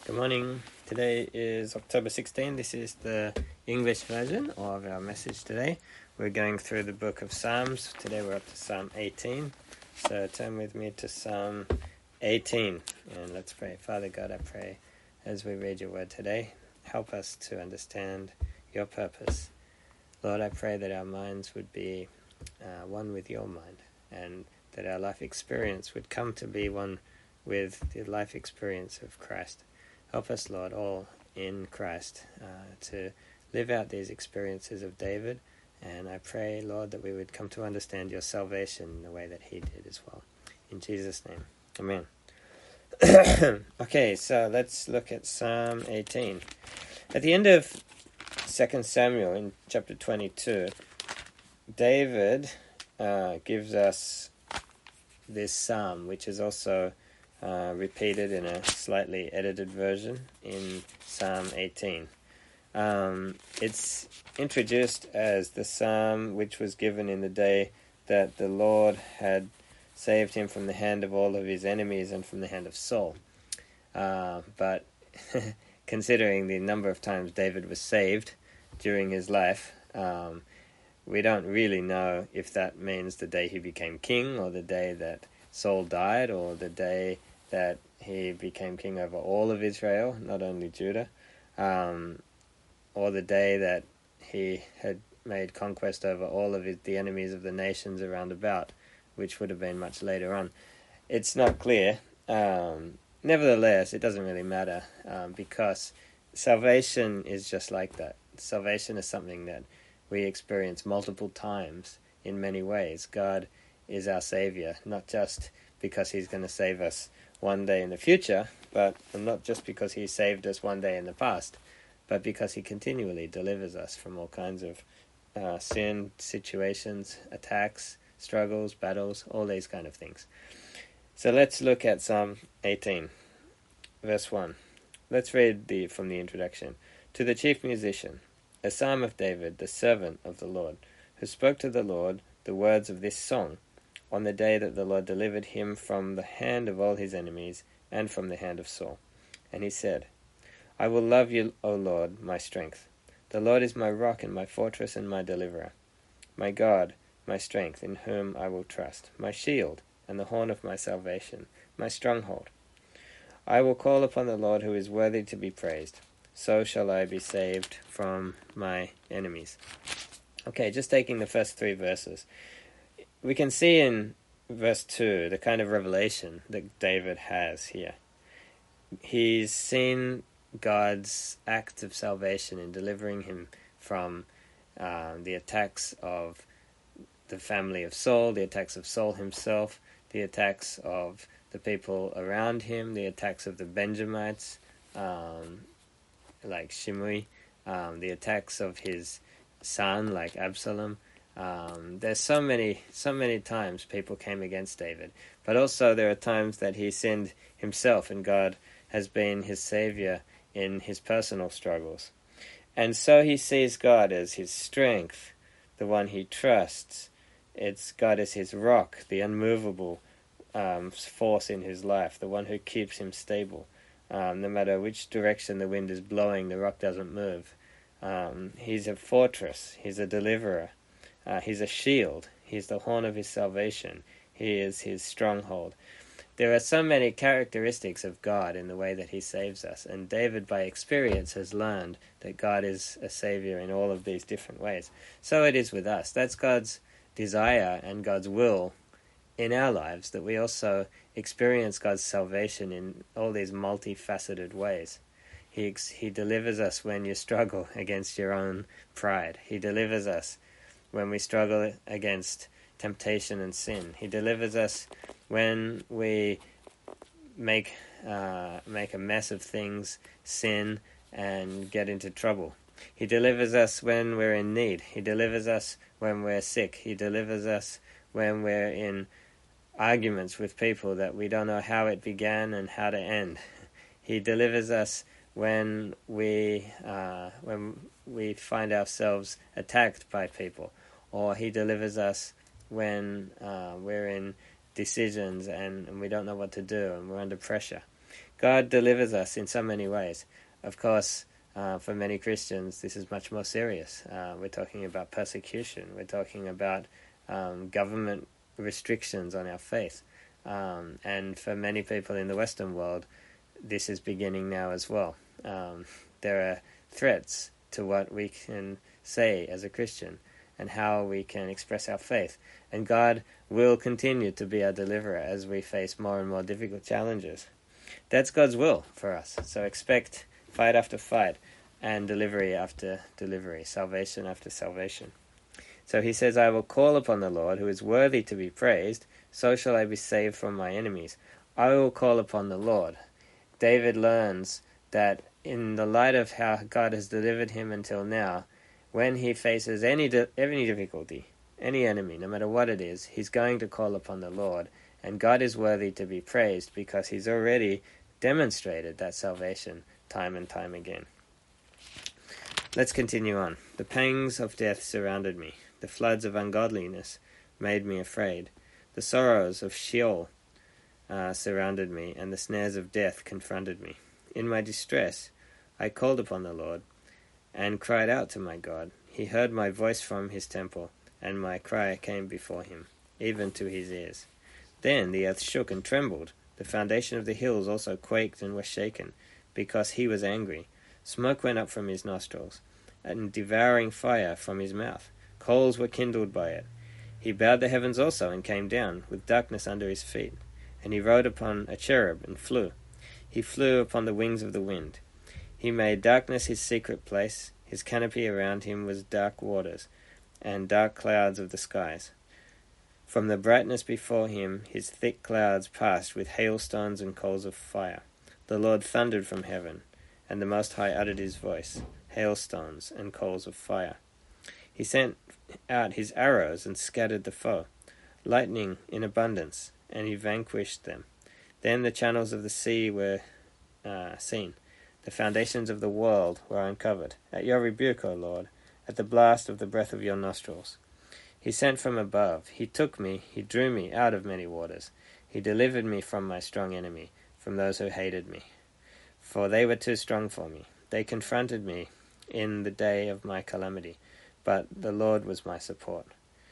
Good morning. Today is October 16. This is the English version of our message today. We're going through the book of Psalms. Today we're up to Psalm 18. So turn with me to Psalm 18 and let's pray. Father God, I pray as we read your word today, help us to understand your purpose. Lord, I pray that our minds would be one with your mind, and that our life experience would come to be one with the life experience of Christ. Help us, Lord, all in Christ, to live out these experiences of David. And I pray, Lord, that we would come to understand your salvation in the way that he did as well. In Jesus' name, amen. Okay, so let's look at Psalm 18. At the end of 2 Samuel in chapter 22, David gives us this psalm, which is also repeated in a slightly edited version in Psalm 18. It's introduced as the psalm which was given in the day that the Lord had saved him from the hand of all of his enemies and from the hand of Saul. But considering the number of times David was saved during his life, we don't really know if that means the day he became king, or the day that Saul died, or the day that he became king over all of Israel, not only Judah, or the day that he had made conquest over all of the enemies of the nations around about, which would have been much later on. It's not clear. Nevertheless, it doesn't really matter, because salvation is just like that. Salvation is something that we experience multiple times in many ways. God is our Savior, not just because he's going to save us one day in the future, but not just because he saved us one day in the past, but because he continually delivers us from all kinds of sin, situations, attacks, struggles, battles, all these kind of things. So let's look at Psalm 18, verse 1. Let's read from the introduction. To the chief musician, a psalm of David, the servant of the Lord, who spoke to the Lord the words of this song, on the day that the Lord delivered him from the hand of all his enemies and from the hand of Saul. And he said, I will love you, O Lord, my strength. The Lord is my rock and my fortress and my deliverer, my God, my strength, in whom I will trust, my shield and the horn of my salvation, my stronghold. I will call upon the Lord, who is worthy to be praised. So shall I be saved from my enemies. Okay, just taking the first three verses. We can see in verse 2 the kind of revelation that David has here. He's seen God's act of salvation in delivering him from the attacks of the family of Saul, the attacks of Saul himself, the attacks of the people around him, the attacks of the Benjamites, like Shimei, the attacks of his son, like Absalom. There's so many times people came against David, but also there are times that he sinned himself, and God has been his savior in his personal struggles. And so he sees God as his strength, the one he trusts. It's God as his rock, the unmovable force in his life, the one who keeps him stable. No matter which direction the wind is blowing, the rock doesn't move. He's a fortress, he's a deliverer. He's a shield. He's the horn of his salvation. He is his stronghold. There are so many characteristics of God in the way that he saves us, and David, by experience, has learned that God is a savior in all of these different ways. So it is with us. That's God's desire and God's will in our lives, that we also experience God's salvation in all these multifaceted ways. He delivers us when you struggle against your own pride. He delivers us when we struggle against temptation and sin. He delivers us when we make a mess of things, sin, and get into trouble. He delivers us when we're in need. He delivers us when we're sick. He delivers us when we're in arguments with people that we don't know how it began and how to end. He delivers us when we find ourselves attacked by people, or he delivers us when we're in decisions and we don't know what to do and we're under pressure. God delivers us in so many ways. Of course, for many Christians, this is much more serious. We're talking about persecution. We're talking about government restrictions on our faith. And for many people in the Western world, this is beginning now as well. There are threats to what we can say as a Christian and how we can express our faith. And God will continue to be our deliverer as we face more and more difficult challenges. That's God's will for us. So expect fight after fight and delivery after delivery, salvation after salvation. So he says, I will call upon the Lord, who is worthy to be praised, so shall I be saved from my enemies. I will call upon the Lord. David learns that in the light of how God has delivered him until now, when he faces any difficulty, any enemy, no matter what it is, he's going to call upon the Lord. And God is worthy to be praised because he's already demonstrated that salvation time and time again. Let's continue on. The pangs of death surrounded me. The floods of ungodliness made me afraid. The sorrows of Sheol surrounded me, and the snares of death confronted me. In my distress, I called upon the Lord and cried out to my God. He heard my voice from his temple, and my cry came before him, even to his ears. Then the earth shook and trembled. The foundation of the hills also quaked and was shaken, because he was angry. Smoke went up from his nostrils, and devouring fire from his mouth. Coals were kindled by it. He bowed the heavens also, and came down, with darkness under his feet. And he rode upon a cherub, and flew. He flew upon the wings of the wind. He made darkness his secret place. His canopy around him was dark waters, and dark clouds of the skies. From the brightness before him his thick clouds passed with hailstones and coals of fire. The Lord thundered from heaven, and the Most High uttered his voice, hailstones and coals of fire. He sent out his arrows and scattered the foe, lightning in abundance, and he vanquished them. Then the channels of the sea were seen. The foundations of the world were uncovered. At your rebuke, O Lord, at the blast of the breath of your nostrils. He sent from above. He took me. He drew me out of many waters. He delivered me from my strong enemy, from those who hated me. For they were too strong for me. They confronted me in the day of my calamity, but the Lord was my support.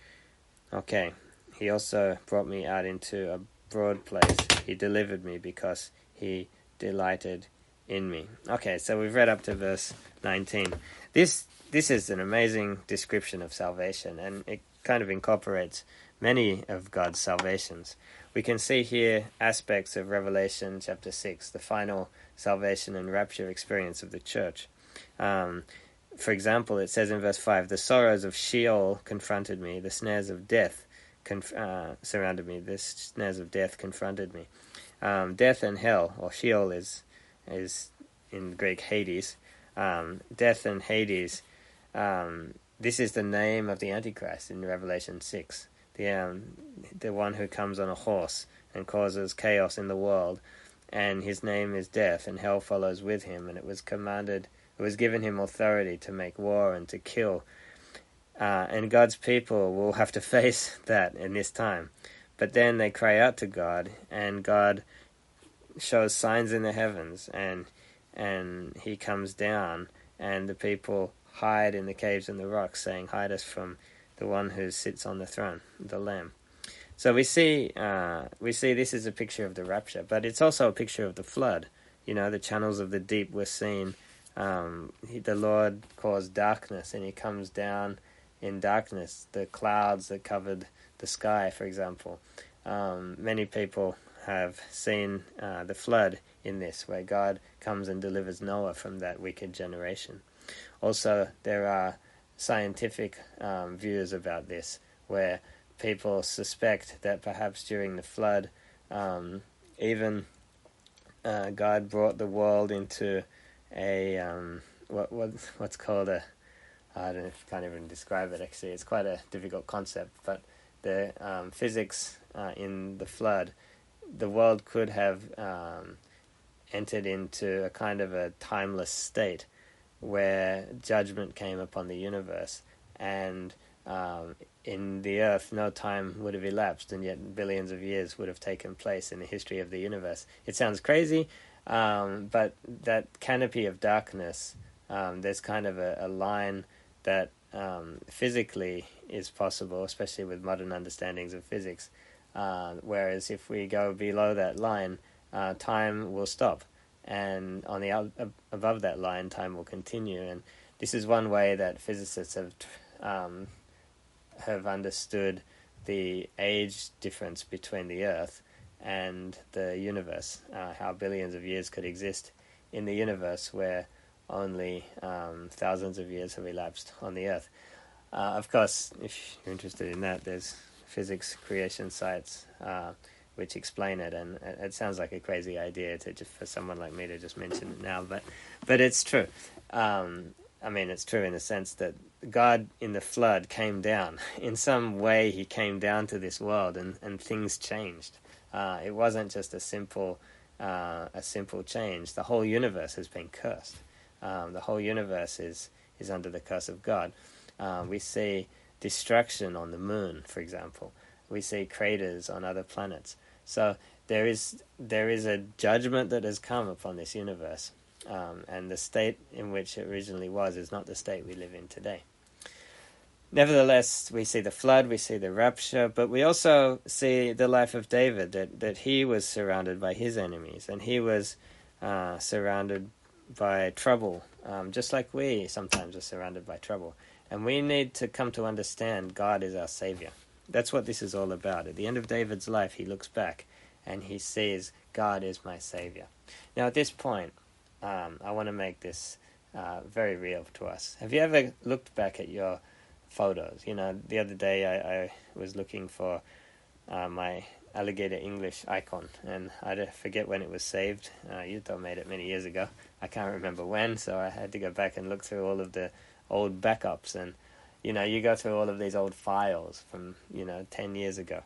Okay, he also brought me out into a broad place. He delivered me because he delighted in me. Okay, so we've read up to verse 19. This is an amazing description of salvation, and it kind of incorporates many of God's salvations. We can see here aspects of Revelation chapter 6, the final salvation and rapture experience of the church. For example, it says in verse 5, the sorrows of Sheol confronted me, the snares of death surrounded me, the snares of death confronted me. Death and hell, or Sheol is in Greek Hades. Death and Hades, this is the name of the Antichrist in Revelation 6, the one who comes on a horse and causes chaos in the world, and his name is Death, and hell follows with him, and it was given him authority to make war and to kill. And God's people will have to face that in this time. But then they cry out to God, and God shows signs in the heavens, and he comes down, and the people hide in the caves and the rocks, saying, hide us from the one who sits on the throne, the Lamb. So we see this is a picture of the rapture, but it's also a picture of the flood. The channels of the deep were seen. The Lord caused darkness, and he comes down in darkness. The clouds that covered the sky, for example. Many people have seen the flood in this, where God comes and delivers Noah from that wicked generation. Also, there are scientific views about this, where people suspect that perhaps during the flood, even God brought the world into a what's called a, I don't know, can't even describe it actually. It's quite a difficult concept, but the physics in the flood, the world could have entered into a kind of a timeless state where judgment came upon the universe, and in the earth no time would have elapsed, and yet billions of years would have taken place in the history of the universe. It sounds crazy, But that canopy of darkness, there's kind of a line that physically is possible, especially with modern understandings of physics. Whereas if we go below that line, time will stop, and on the above that line, time will continue. And this is one way that physicists have understood the age difference between the Earth and the universe, how billions of years could exist in the universe where only thousands of years have elapsed on the Earth. Of course, if you're interested in that, there's physics creation sites which explain it, and it sounds like a crazy idea for someone like me to just mention it now, but it's true. I mean, it's true in the sense that God in the flood came down. In some way, he came down to this world, and things changed. It wasn't just a simple change. The whole universe has been cursed. The whole universe is under the curse of God. We see destruction on the moon, for example. We see craters on other planets. So there is a judgment that has come upon this universe, and the state in which it originally was is not the state we live in today. Nevertheless, we see the flood, we see the rapture, but we also see the life of David, that he was surrounded by his enemies, and he was surrounded by trouble, just like we sometimes are surrounded by trouble. And we need to come to understand God is our Savior. That's what this is all about. At the end of David's life, he looks back and he sees, God is my Savior. Now, at this point, I want to make this very real to us. Have you ever looked back at your photos? You know, the other day I was looking for my Alligator English icon, and I forget when it was saved. Yuto made it many years ago. I can't remember when, so I had to go back and look through all of the old backups, and you go through all of these old files from 10 years ago,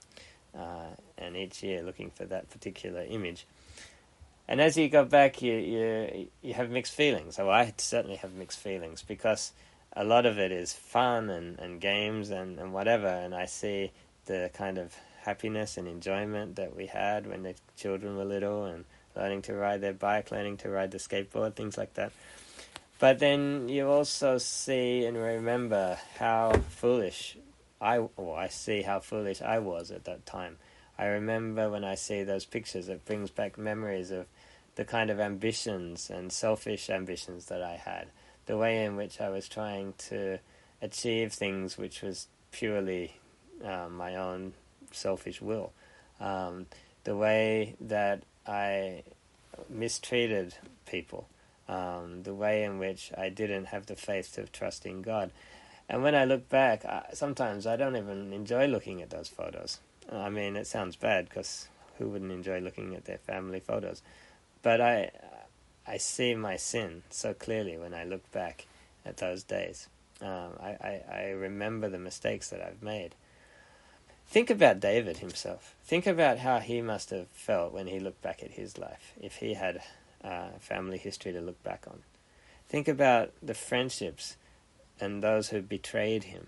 and each year looking for that particular image. And as you go back, you have mixed feelings. So I certainly have mixed feelings, because a lot of it is fun and games and whatever, and I see the kind of happiness and enjoyment that we had when the children were little, and learning to ride their bike, learning to ride the skateboard, things like that. But then you also see and remember how foolish I see how foolish I was at that time. I remember when I see those pictures, it brings back memories of the kind of ambitions and selfish ambitions that I had, the way in which I was trying to achieve things which was purely my own selfish will, the way that I mistreated people, the way in which I didn't have the faith to trust in God. And when I look back, sometimes I don't even enjoy looking at those photos. I mean, it sounds bad, because who wouldn't enjoy looking at their family photos? But I see my sin so clearly when I look back at those days. I remember the mistakes that I've made. Think about David himself. Think about how he must have felt when he looked back at his life, if he had family history to look back on. Think about the friendships and those who betrayed him.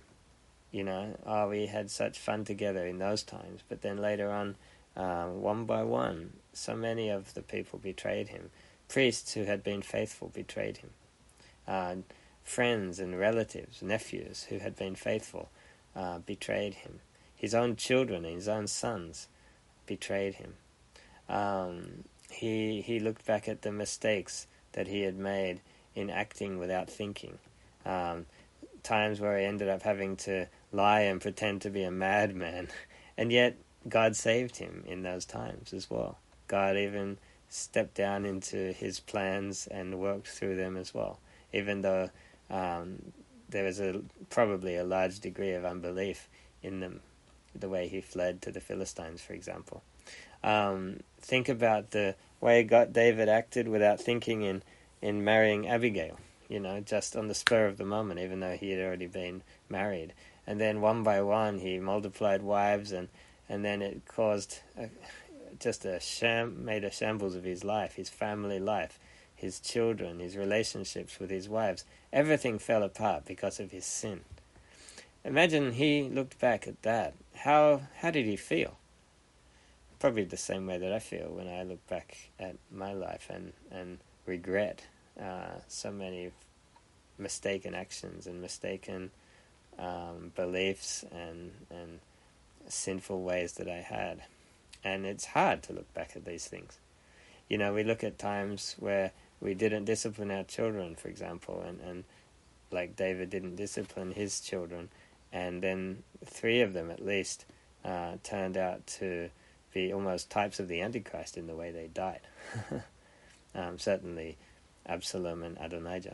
We had such fun together in those times, but then later on, one by one, so many of the people betrayed him. Priests who had been faithful betrayed him. Friends and relatives, nephews who had been faithful betrayed him. His own children and his own sons betrayed him. He looked back at the mistakes that he had made in acting without thinking. Times where he ended up having to lie and pretend to be a madman. And yet God saved him in those times as well. God even stepped down into his plans and worked through them as well, even though there was probably a large degree of unbelief in them, the way he fled to the Philistines, for example. Think about the way David acted without thinking in marrying Abigail, just on the spur of the moment, even though he had already been married. And then one by one he multiplied wives, and then it caused made a shambles of his life, his family life, his children, his relationships with his wives. Everything fell apart because of his sin. Imagine he looked back at that. How did he feel? probably the same way that I feel when I look back at my life and regret so many mistaken actions and mistaken beliefs and sinful ways that I had. And it's hard to look back at these things. You know, we look at times where we didn't discipline our children, for example, and like David didn't discipline his children, and then 3 of them at least turned out to be almost types of the Antichrist in the way they died. Certainly Absalom and Adonijah.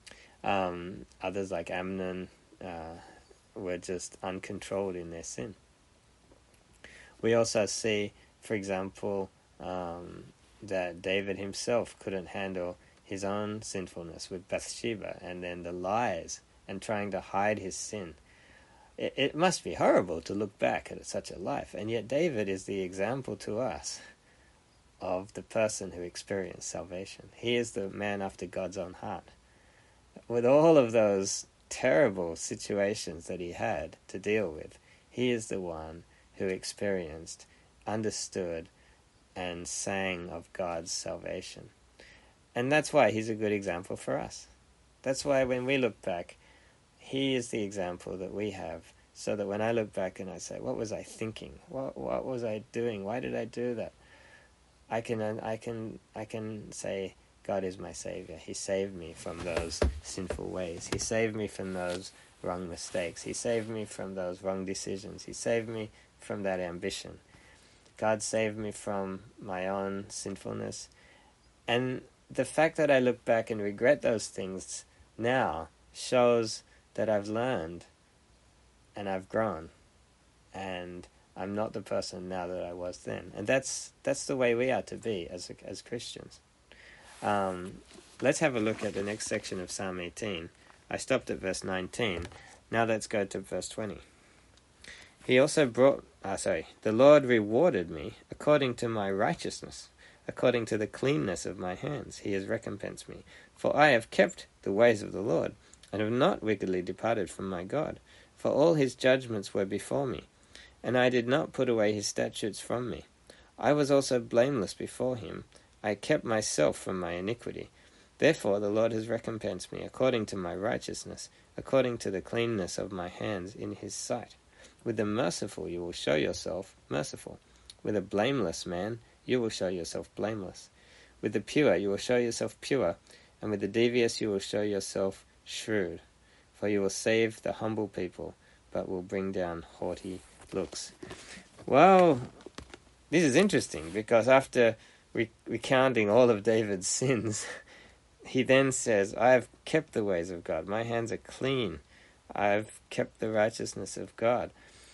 Others like Amnon were just uncontrolled in their sin. We also see, for example, that David himself couldn't handle his own sinfulness with Bathsheba, and then the lies and trying to hide his sin. It must be horrible to look back at such a life, and yet David is the example to us of the person who experienced salvation. He is the man after God's own heart. With all of those terrible situations that he had to deal with, he is the one who experienced, understood, and sang of God's salvation. And that's why he's a good example for us. That's why when we look back, he is the example that we have, so that when I look back and I say, what was I thinking? What was I doing? Why did I do that? I can say, God is my Savior. He saved me from those sinful ways. He saved me from those wrong mistakes. He saved me from those wrong decisions. He saved me from that ambition. God saved me from my own sinfulness. And the fact that I look back and regret those things now shows that I've learned and I've grown, and I'm not the person now that I was then. And that's the way we are to be as Christians. Let's have a look at the next section of Psalm 18. I stopped at verse 19. Now let's go to verse 20. He also the Lord rewarded me according to my righteousness, according to the cleanness of my hands. He has recompensed me. For I have kept the ways of the Lord, and have not wickedly departed from my God. For all his judgments were before me, and I did not put away his statutes from me. I was also blameless before him. I kept myself from my iniquity. Therefore the Lord has recompensed me according to my righteousness, according to the cleanness of my hands in his sight. With the merciful you will show yourself merciful. With a blameless man you will show yourself blameless. With the pure you will show yourself pure, and with the devious you will show yourself shrewd. For you will save the humble people, but will bring down haughty looks. Well, this is interesting, because after recounting all of David's sins, he then says, I have kept the ways of God. My hands are clean. I've kept the righteousness of God.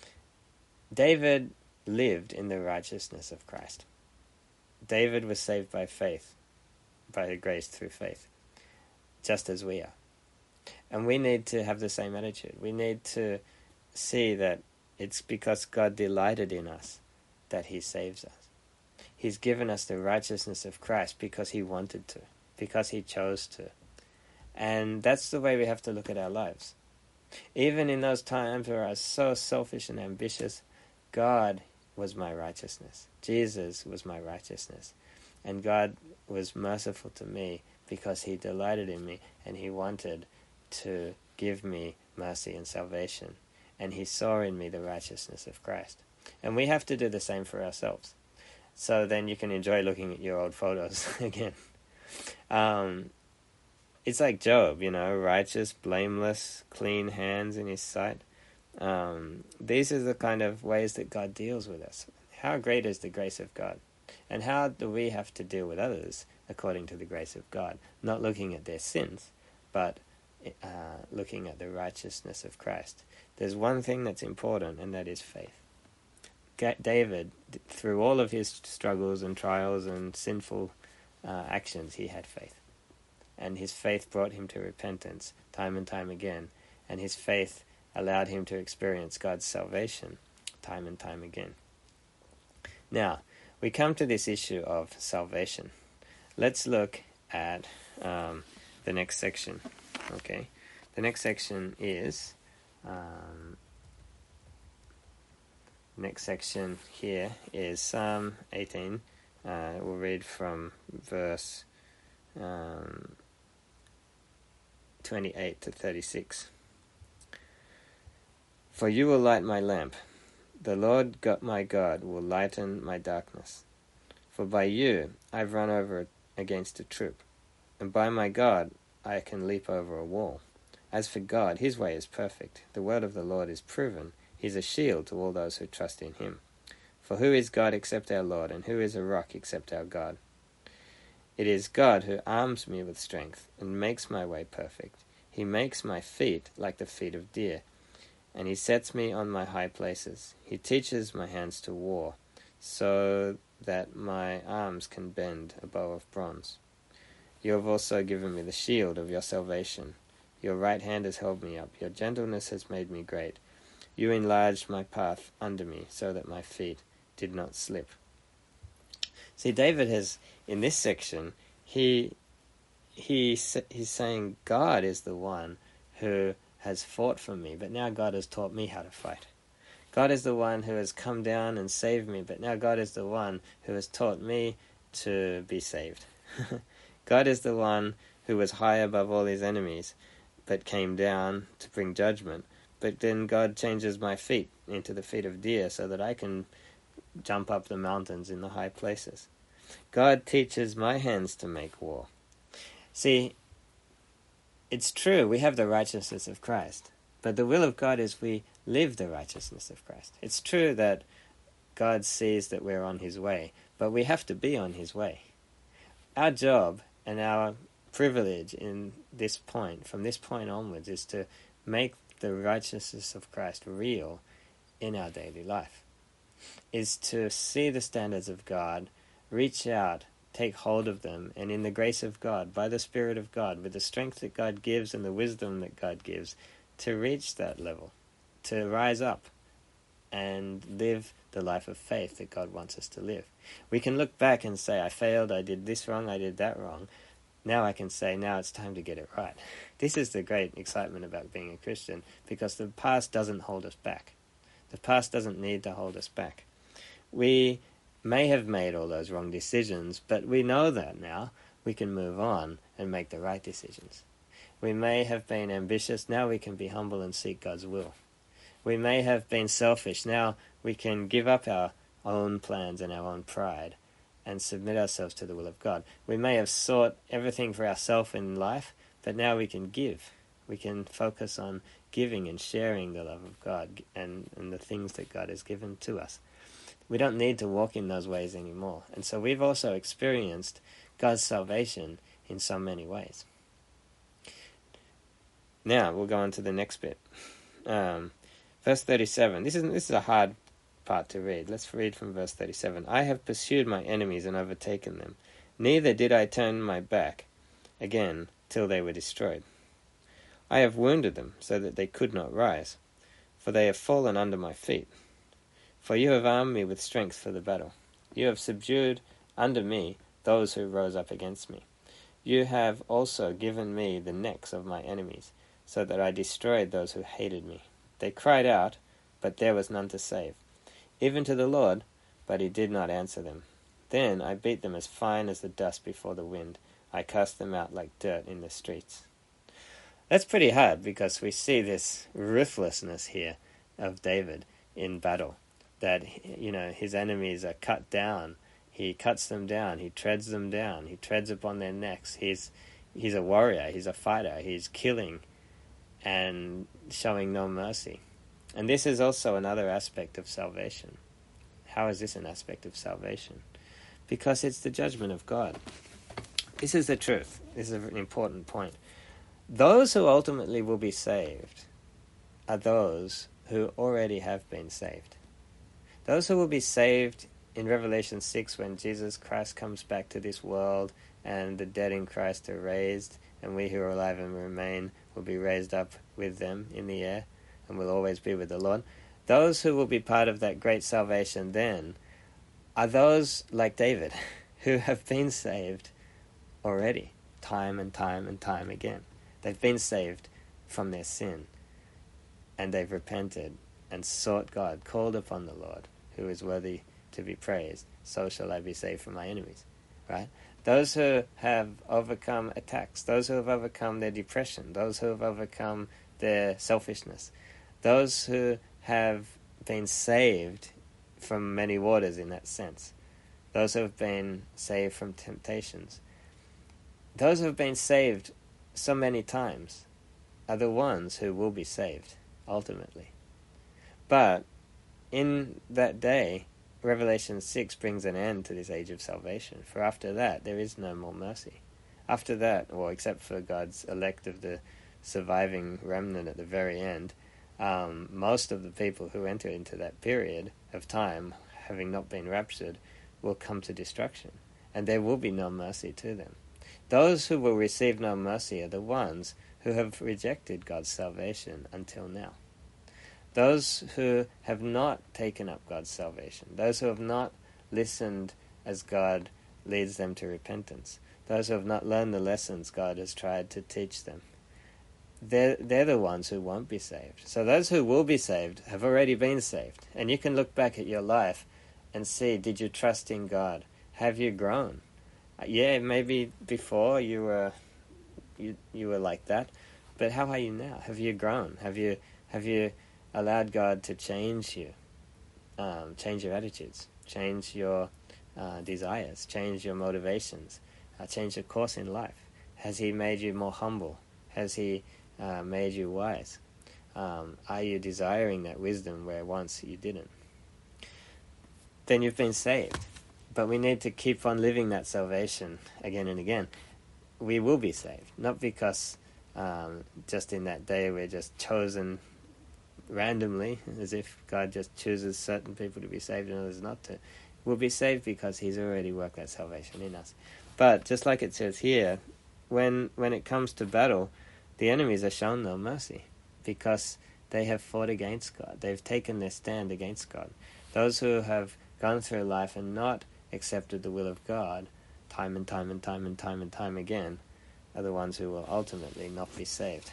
David lived in the righteousness of Christ. David was saved by faith, by grace through faith, just as we are. And we need to have the same attitude. We need to see that it's because God delighted in us that he saves us. He's given us the righteousness of Christ because he wanted to, because he chose to. And that's the way we have to look at our lives. Even in those times where I was so selfish and ambitious, God was my righteousness. Jesus was my righteousness. And God was merciful to me because he delighted in me, and he wanted to give me mercy and salvation. And he saw in me the righteousness of Christ. And we have to do the same for ourselves. So then you can enjoy looking at your old photos again. It's like Job, righteous, blameless, clean hands in his sight. These are the kind of ways that God deals with us. How great is the grace of God? And how do we have to deal with others according to the grace of God? Not looking at their sins, but looking at the righteousness of Christ. There's one thing that's important, and that is faith. David, through all of his struggles and trials and sinful actions, he had faith. And his faith brought him to repentance time and time again. And his faith allowed him to experience God's salvation time and time again. Now, we come to this issue of salvation. Let's look at the next section. Okay, the next section is Next section here is Psalm 18. We'll read from verse 28 to 36. For you will light my lamp. The Lord God, my God, will lighten my darkness. For by you I've run over against a troop, and by my God I can leap over a wall. As for God, his way is perfect. The word of the Lord is proven. He's a shield to all those who trust in him. For who is God except our Lord, and who is a rock except our God? It is God who arms me with strength and makes my way perfect. He makes my feet like the feet of deer, and he sets me on my high places. He teaches my hands to war, so that my arms can bend a bow of bronze. You have also given me the shield of your salvation. Your right hand has held me up. Your gentleness has made me great. You enlarged my path under me, so that my feet did not slip. See, David has, in this section, he's saying God is the one who has fought for me, but now God has taught me how to fight. God is the one who has come down and saved me, but now God is the one who has taught me to be saved. God is the one who was high above all his enemies, but came down to bring judgment. But then God changes my feet into the feet of deer so that I can jump up the mountains in the high places. God teaches my hands to make war. See, it's true, we have the righteousness of Christ, but the will of God is we live the righteousness of Christ. It's true that God sees that we're on his way, but we have to be on his way. Our job and our privilege in this point, from this point onwards, is to make the righteousness of Christ real in our daily life, is to see the standards of God, reach out, take hold of them, and in the grace of God, by the Spirit of God, with the strength that God gives and the wisdom that God gives, to reach that level, to rise up and live the life of faith that God wants us to live. We can look back and say, I failed, I did this wrong, I did that wrong. Now I can say, now it's time to get it right. This is the great excitement about being a Christian, because the past doesn't hold us back. The past doesn't need to hold us back. We may have made all those wrong decisions, but we know that now. We can move on and make the right decisions. We may have been ambitious, now we can be humble and seek God's will. We may have been selfish, now we can give up our own plans and our own pride and submit ourselves to the will of God. We may have sought everything for ourselves in life, but now we can give. We can focus on giving and sharing the love of God and the things that God has given to us. We don't need to walk in those ways anymore. And so we've also experienced God's salvation in so many ways. Now we'll go on to the next bit. Verse 37. This is a hard part to read. Let's read from verse 37. I have pursued my enemies and overtaken them. Neither did I turn my back again till they were destroyed. I have wounded them so that they could not rise, for they have fallen under my feet. For you have armed me with strength for the battle. You have subdued under me those who rose up against me. You have also given me the necks of my enemies, so that I destroyed those who hated me. They cried out, but there was none to save. Even to the Lord, but he did not answer them. Then I beat them as fine as the dust before the wind. I cast them out like dirt in the streets. That's pretty hard, because we see this ruthlessness here of David in battle. That, his enemies are cut down. He cuts them down. He treads them down. He treads upon their necks. He's a warrior. He's a fighter. He's killing and showing no mercy. And this is also another aspect of salvation. How is this an aspect of salvation? Because it's the judgment of God. This is the truth. This is an important point. Those who ultimately will be saved are those who already have been saved. Those who will be saved in Revelation 6, when Jesus Christ comes back to this world and the dead in Christ are raised, and we who are alive and remain will be raised up with them in the air and will always be with the Lord. Those who will be part of that great salvation then are those like David who have been saved already, time and time and time again. They've been saved from their sin, and they've repented, and sought God, called upon the Lord, who is worthy to be praised, so shall I be saved from my enemies. Right? Those who have overcome attacks, those who have overcome their depression, those who have overcome their selfishness, those who have been saved from many waters in that sense, those who have been saved from temptations, those who have been saved so many times are the ones who will be saved ultimately. But in that day, Revelation 6 brings an end to this age of salvation, for after that there is no more mercy. After that, or except for God's elect of the surviving remnant at the very end, most of the people who enter into that period of time, having not been raptured, will come to destruction, and there will be no mercy to them. Those who will receive no mercy are the ones who have rejected God's salvation until now. Those who have not taken up God's salvation, those who have not listened as God leads them to repentance, those who have not learned the lessons God has tried to teach them, they're the ones who won't be saved. So those who will be saved have already been saved. And you can look back at your life and see, did you trust in God? Have you grown? Yeah, maybe before you were like that, but how are you now? Have you grown? Have you allowed God to change you, change your attitudes, change your desires, change your motivations, change your course in life? Has He made you more humble? Has He made you wise? Are you desiring that wisdom where once you didn't? Then you've been saved. But we need to keep on living that salvation again and again. We will be saved, not because just in that day we're just chosen randomly, as if God just chooses certain people to be saved and others not to. We'll be saved because He's already worked that salvation in us. But just like it says here, when it comes to battle, the enemies are shown no mercy because they have fought against God. They've taken their stand against God. Those who have gone through life and not accepted the will of God time and time again are the ones who will ultimately not be saved.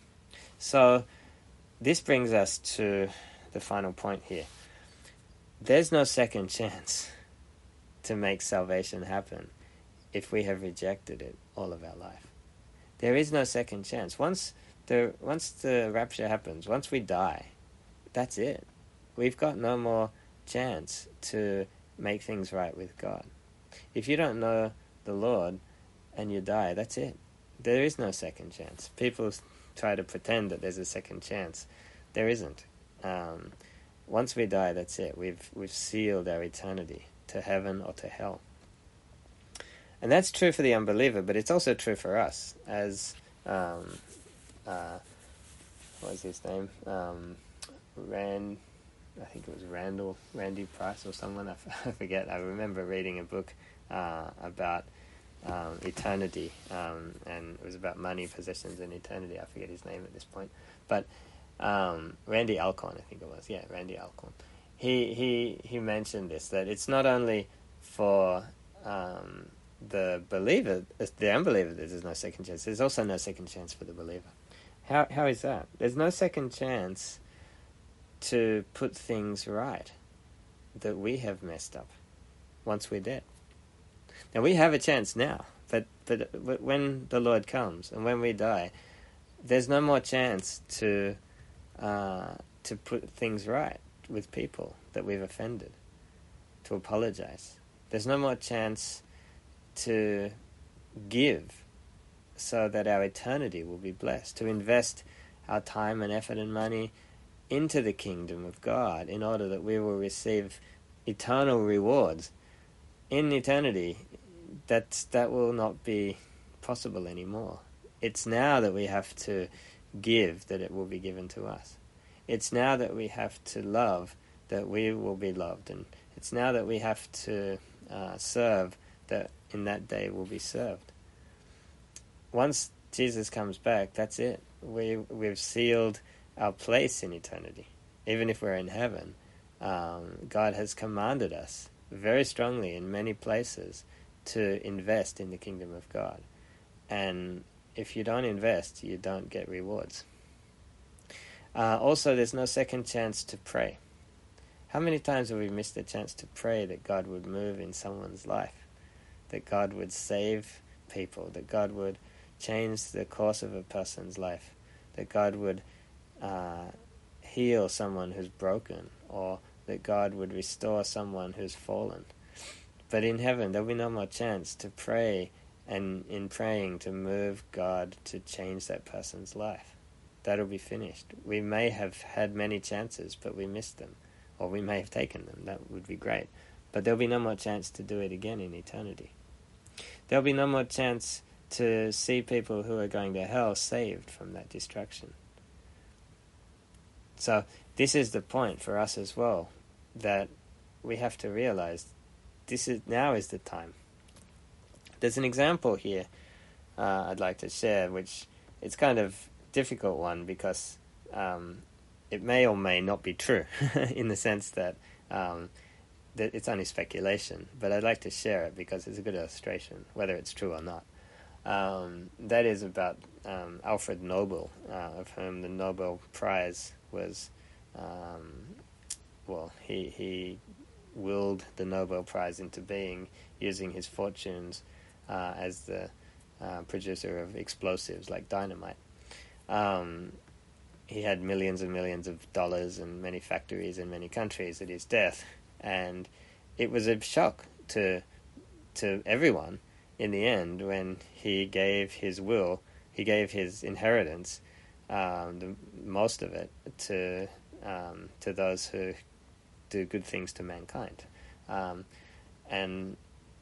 So this brings us to the final point here. There's no second chance to make salvation happen if we have rejected it all of our life. There is no second chance. Once the rapture happens, once we die, that's it. We've got no more chance to make things right with God. If you don't know the Lord and you die, that's it. There is no second chance. People try to pretend that there's a second chance. There isn't. Once we die, that's it. We've sealed our eternity to heaven or to hell. And that's true for the unbeliever, but it's also true for us. As what was his name? I think it was Randy Price or someone, I forget. I remember reading a book about eternity, and it was about money, possessions, and eternity. I forget his name at this point. But Randy Alcorn, I think it was. Yeah, Randy Alcorn. He mentioned this, that it's not only for the believer, the unbeliever, there's no second chance. There's also no second chance for the believer. How is that? There's no second chance to put things right that we have messed up once we're dead. Now we have a chance now, but when the Lord comes and when we die, there's no more chance to put things right with people that we've offended, to apologize. There's no more chance to give so that our eternity will be blessed, to invest our time and effort and money into the kingdom of God in order that we will receive eternal rewards in eternity. That will not be possible anymore. It's now that we have to give that it will be given to us. It's now that we have to love that we will be loved, and it's now that we have to serve that in that day will be served. Once Jesus comes back, that's it. We've sealed our place in eternity. Even if we're in heaven, God has commanded us very strongly in many places to invest in the kingdom of God. And if you don't invest, you don't get rewards. Also, there's no second chance to pray. How many times have we missed the chance to pray that God would move in someone's life, that God would save people, that God would change the course of a person's life, that God would heal someone who's broken, or that God would restore someone who's fallen. But in heaven, there'll be no more chance to pray, and in praying to move God to change that person's life. That'll be finished. We may have had many chances, but we missed them, or we may have taken them. That would be great. But there'll be no more chance to do it again in eternity. There'll be no more chance to see people who are going to hell saved from that destruction. So this is the point for us as well, that we have to realize now is the time. There's an example here I'd like to share, which it's kind of difficult one because it may or may not be true in the sense that it's only speculation, but I'd like to share it because it's a good illustration, whether it's true or not. That is about Alfred Nobel, of whom the Nobel Prize was, he willed the Nobel Prize into being using his fortunes as the producer of explosives like dynamite. He had millions and millions of dollars and many factories in many countries at his death, and it was a shock to everyone in the end when he gave his will, he gave his inheritance, most of it, to those who do good things to mankind. And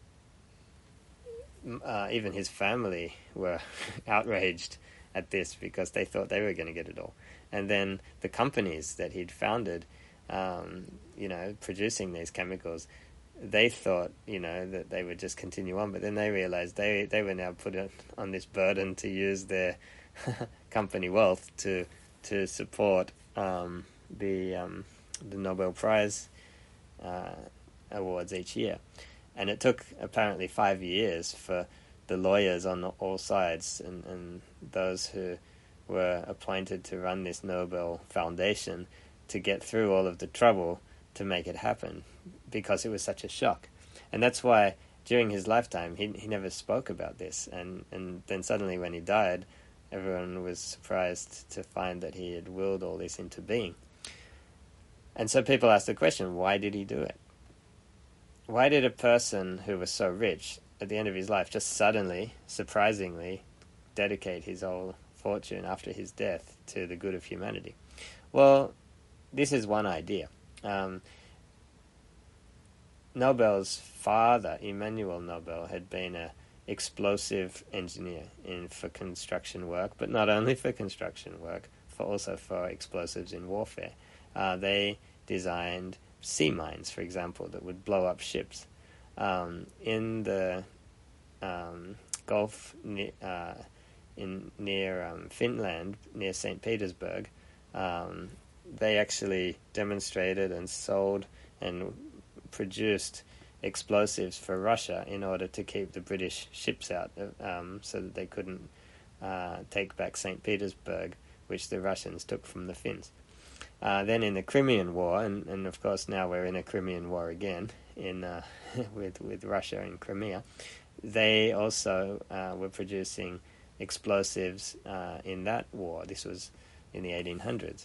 even his family were outraged at this because they thought they were going to get it all. And then the companies that he'd founded, producing these chemicals, they thought, that they would just continue on, but then they realized they were now put on this burden to use their company wealth to support the Nobel Prize awards each year. And it took apparently 5 years for the lawyers on all sides and those who were appointed to run this Nobel Foundation to get through all of the trouble to make it happen, because it was such a shock. And that's why during his lifetime he never spoke about this, and then suddenly when he died, everyone was surprised to find that he had willed all this into being. And so people ask the question, why did he do it? Why did a person who was so rich at the end of his life just suddenly, surprisingly, dedicate his whole fortune after his death to the good of humanity? Well, this is one idea. Nobel's father, Emmanuel Nobel, had been an explosive engineer for construction work, but not only for construction work, also for explosives in warfare. They designed sea mines, for example, that would blow up ships. In the Gulf near Finland, near St. Petersburg, they actually demonstrated and sold and produced explosives for Russia in order to keep the British ships out, so that they couldn't take back St. Petersburg, which the Russians took from the Finns. Then in the Crimean War, and of course now we're in a Crimean War again with Russia in Crimea, they also were producing explosives in that war. This was in the 1800s.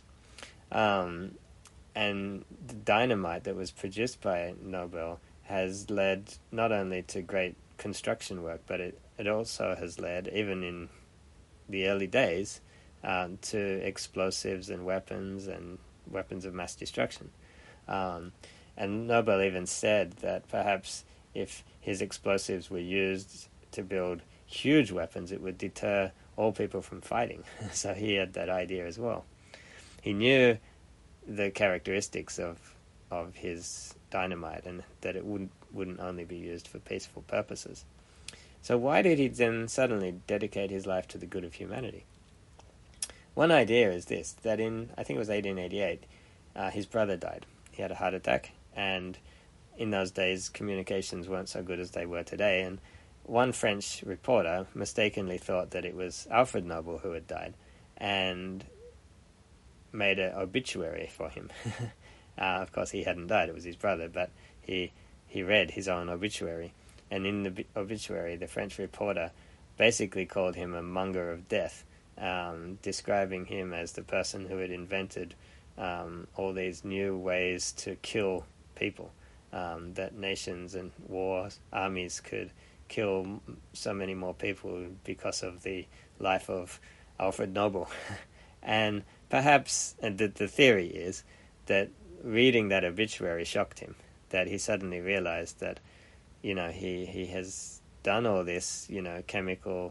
And the dynamite that was produced by Nobel has led not only to great construction work, but it also has led, even in the early days, to explosives and weapons of mass destruction. And Nobel even said that perhaps if his explosives were used to build huge weapons, it would deter all people from fighting. So he had that idea as well. He knew the characteristics of his dynamite, and that it wouldn't only be used for peaceful purposes. So why did he then suddenly dedicate his life to the good of humanity? One idea is this, that in, I think it was 1888, his brother died. He had a heart attack, and in those days communications weren't so good as they were today, and one French reporter mistakenly thought that it was Alfred Nobel who had died, and made an obituary for him. Of course, he hadn't died; it was his brother, but he read his own obituary, and in the obituary, the French reporter basically called him a monger of death, describing him as the person who had invented all these new ways to kill people, that nations and armies could kill so many more people because of the life of Alfred Nobel. And perhaps the theory is that reading that obituary shocked him, that he suddenly realized that, he has done all this, chemical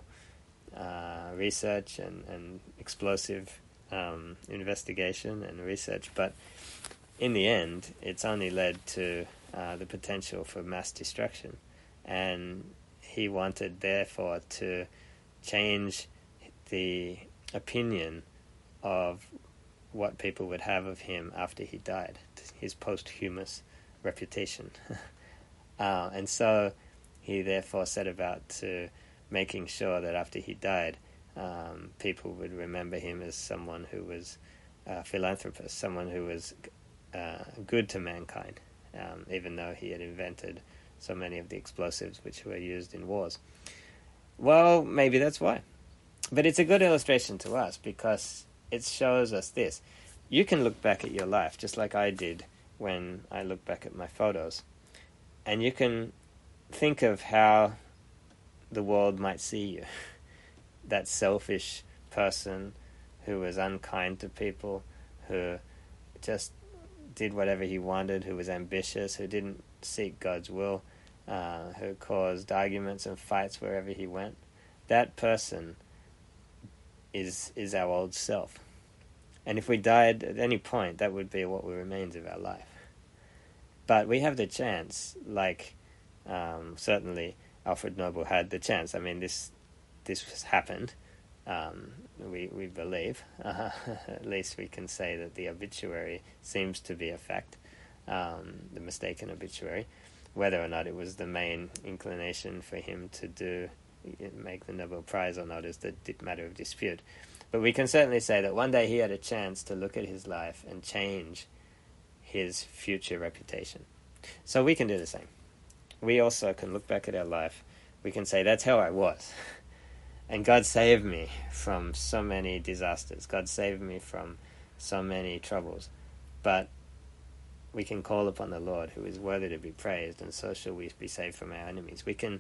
research and explosive investigation and research, but in the end, it's only led to the potential for mass destruction. And he wanted, therefore, to change the opinion of what people would have of him after he died, his posthumous reputation. And so he therefore set about to making sure that after he died, people would remember him as someone who was a philanthropist, someone who was good to mankind, even though he had invented so many of the explosives which were used in wars. Well, maybe that's why. But it's a good illustration to us because it shows us this. You can look back at your life, just like I did when I look back at my photos, and you can think of how the world might see you. That selfish person who was unkind to people, who just did whatever he wanted, who was ambitious, who didn't seek God's will, who caused arguments and fights wherever he went. That person is our old self. And if we died at any point, that would be what remains of our life. But we have the chance, like certainly Alfred Nobel had the chance. I mean, this has happened. We believe. At least we can say that the obituary seems to be a fact, the mistaken obituary. Whether or not it was the main inclination for him to make the Nobel Prize or not is the matter of dispute. But we can certainly say that one day he had a chance to look at his life and change his future reputation. So we can do the same. We also can look back at our life. We can say, that's how I was. And God saved me from so many disasters. God saved me from so many troubles. But we can call upon the Lord, who is worthy to be praised, and so shall we be saved from our enemies. We can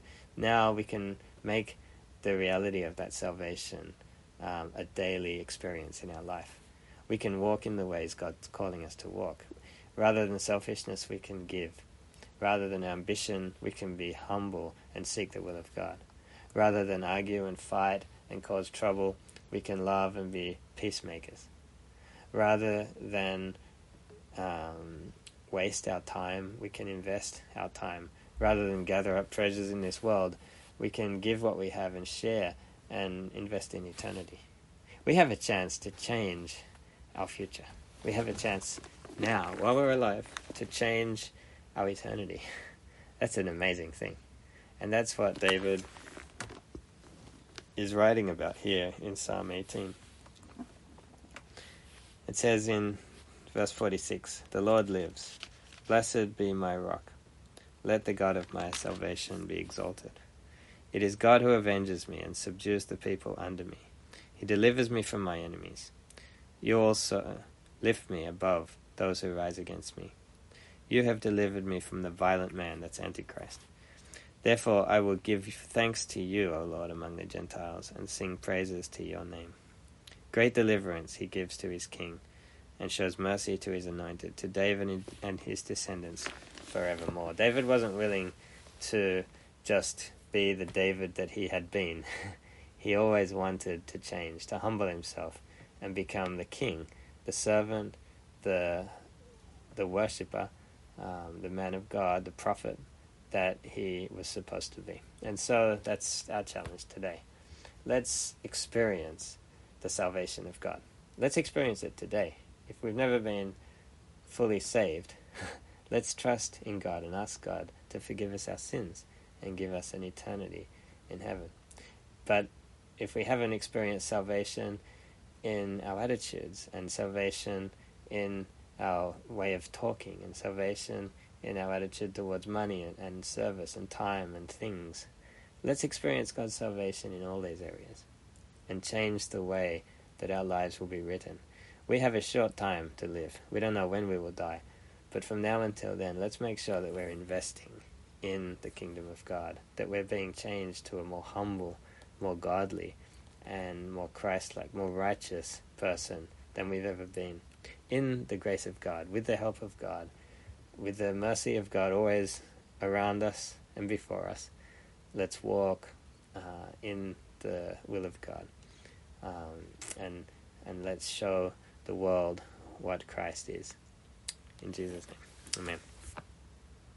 make the reality of that salvation a daily experience in our life. We can walk in the ways God's calling us to walk. Rather than selfishness, we can give. Rather than ambition, we can be humble and seek the will of God. Rather than argue and fight and cause trouble, we can love and be peacemakers. Rather than waste our time, we can invest our time. Rather than gather up treasures in this world, we can give what we have and share and invest in eternity. We have a chance to change our future. We have a chance now, while we're alive, to change our eternity. That's an amazing thing. And that's what David is writing about here in Psalm 18. It says in verse 46, "The Lord lives. Blessed be my rock. Let the God of my salvation be exalted. It is God who avenges me and subdues the people under me. He delivers me from my enemies. You also lift me above those who rise against me. You have delivered me from the violent man," that's Antichrist. "Therefore I will give thanks to you, O Lord, among the Gentiles, and sing praises to your name. Great deliverance he gives to his king, and shows mercy to his anointed, to David and his descendants forevermore." David wasn't willing to just be the David that he had been. He always wanted to change, to humble himself and become the king, the servant, the worshipper, the man of God, the prophet that he was supposed to be. And so that's our challenge today. Let's experience the salvation of God. Let's experience it today. If we've never been fully saved, let's trust in God and ask God to forgive us our sins and give us an eternity in heaven. But if we haven't experienced salvation, in our attitudes, and salvation in our way of talking, and salvation in our attitude towards money and service and time and things. Let's experience God's salvation in all these areas and change the way that our lives will be written. We have a short time to live. We don't know when we will die. But from now until then, let's make sure that we're investing in the kingdom of God, that we're being changed to a more humble, more godly, and more Christ-like, more righteous person than we've ever been. In the grace of God, with the help of God, with the mercy of God always around us and before us, let's walk in the will of God, and let's show the world what Christ is. In Jesus' name, amen.